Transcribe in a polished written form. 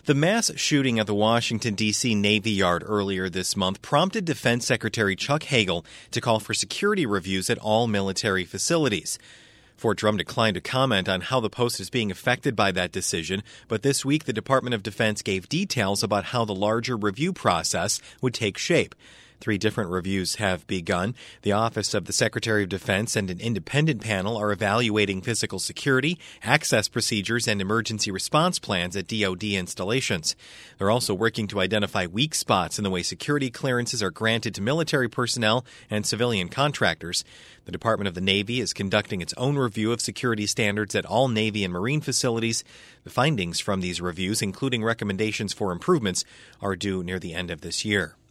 The mass shooting at the Washington, D.C. Navy Yard earlier this month prompted Defense Secretary Chuck Hagel to call for security reviews at all military facilities. Fort Drum declined to comment on how the post is being affected by that decision, but this week the Department of Defense gave details about how the larger review process would take shape. 3 different reviews have begun. The Office of the Secretary of Defense and an independent panel are evaluating physical security, access procedures, and emergency response plans at DoD installations. They're also working to identify weak spots in the way security clearances are granted to military personnel and civilian contractors. The Department of the Navy is conducting its own review of security standards at all Navy and Marine facilities. The findings from these reviews, including recommendations for improvements, are due near the end of this year.